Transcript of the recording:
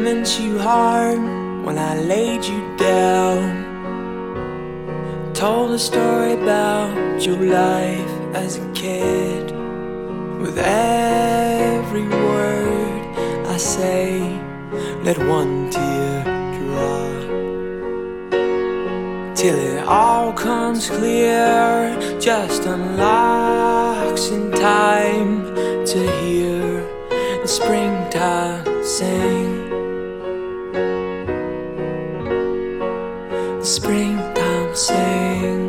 meant you harm when I laid you down. Told a story about your life as a kid. With every word I say, let one tear drop, till it all comes clear. Just unlocks in time to hear the springtime sing. The springtime sing.